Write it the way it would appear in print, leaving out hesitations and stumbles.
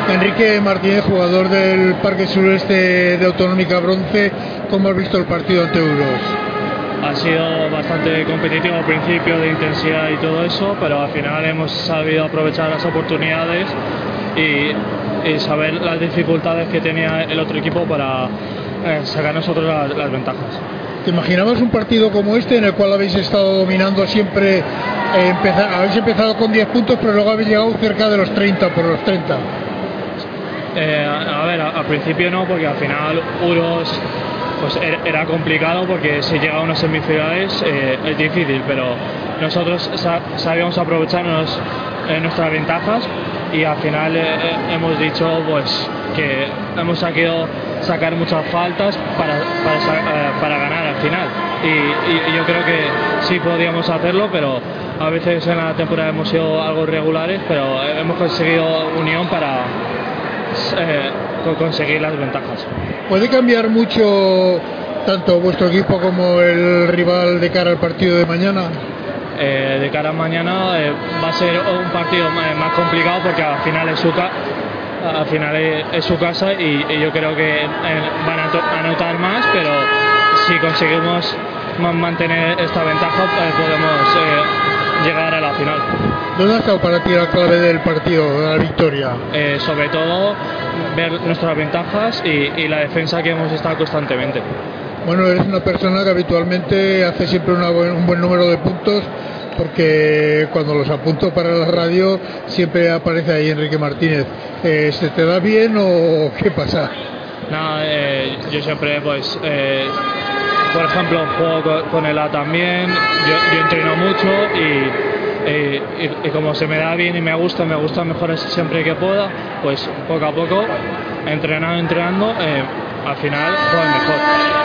Enrique Martínez, jugador del Parque Suroeste de Autonómica Bronce, ¿cómo has visto el partido ante Euros? Ha sido bastante competitivo al principio, de intensidad y todo eso, pero al final hemos sabido aprovechar las oportunidades y saber las dificultades que tenía el otro equipo para sacar nosotros las ventajas. ¿Te imaginabas un partido como este en el cual habéis estado dominando siempre? Habéis empezado con 10 puntos, pero luego habéis llegado cerca de los 30, por los 30. A ver, al principio no, porque al final Euros pues era complicado, porque si llega a unas semifinales es difícil, pero nosotros sabíamos aprovecharnos nuestras ventajas y al final hemos dicho pues que hemos sabido sacar muchas faltas para ganar al final y yo creo que sí podíamos hacerlo, pero a veces en la temporada hemos sido algo irregulares, pero hemos conseguido unión para conseguir las ventajas. ¿Puede cambiar mucho tanto vuestro equipo como el rival de cara al partido de mañana? De cara a mañana va a ser un partido más complicado, porque al final es su casa y yo creo que van a anotar más, pero si conseguimos mantener esta ventaja podemos llegar a la final. ¿Dónde ha estado para ti la clave del partido, de la victoria? Sobre todo ver nuestras ventajas y la defensa que hemos estado constantemente. Bueno, eres una persona que habitualmente hace siempre un buen número de puntos, porque cuando los apunto para la radio siempre aparece ahí Enrique Martínez. ¿Se te da bien o qué pasa? Nada, yo siempre pues por ejemplo juego con el A también, yo entreno mucho y como se me da bien y me gusta mejorar siempre que pueda, pues poco a poco entrenando al final juego mejor.